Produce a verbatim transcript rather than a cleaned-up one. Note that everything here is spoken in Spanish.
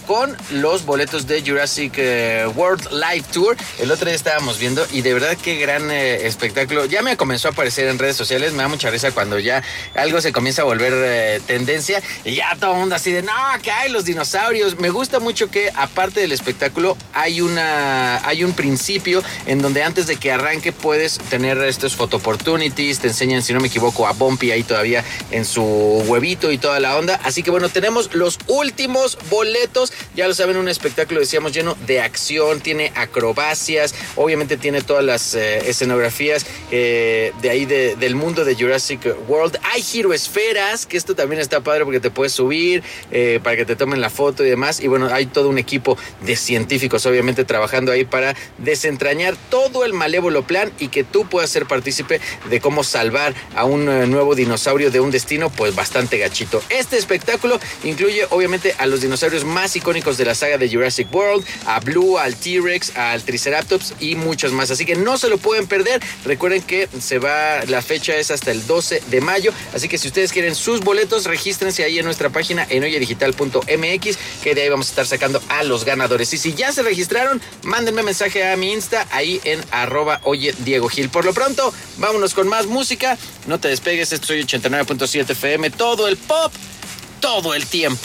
con los boletos de Jurassic eh, World Live Tour. El otro día estábamos viendo y de verdad qué gran eh, espectáculo. Ya me comenzó a aparecer en redes sociales, me da mucha risa cuando ya algo se comienza a volver eh, tendencia y ya todo el mundo así de, no, que hay los dinosaurios. Me gusta mucho que aparte del espectáculo hay una hay un principio en donde antes de que arranque puedes tener estos photo opportunities, te enseñan, si no me equivoco, a Bumpy ahí todavía en su huevito y toda la onda. Así que bueno, tenemos los últimos boletos. Ya lo saben, un espectáculo, decíamos, lleno de acción, tiene acrobacias, obviamente tiene todas las eh, escenografías eh, de ahí de, del mundo de Jurassic World. Hay giroesferas, que esto también está padre porque te puedes subir eh, para que te tomen la foto y demás. Y bueno, hay todo un equipo de científicos obviamente trabajando ahí para desentrañar todo el malévolo plan y que tú puedas ser partícipe de cómo salvar a un uh, nuevo dinosaurio de un destino pues bastante gachito. Este espectáculo incluye obviamente a los dinosaurios más icónicos de la saga de Jurassic World, a Blue, al T-Rex, al Triceratops y muchos más, así que no se lo pueden perder. Recuerden que se va, la fecha es hasta el doce de mayo, así que si ustedes quieren sus boletos, regístrense ahí en nuestra página en oye digital punto m x, que de ahí vamos a estar sacando a los ganadores. Y si ya se registraron, mándenme mensaje a mi Insta ahí en arroba oye Diego Gil. Por lo pronto, vámonos con más música. No te despegues, esto soy ochenta y nueve punto siete F M, todo el pop, todo el tiempo.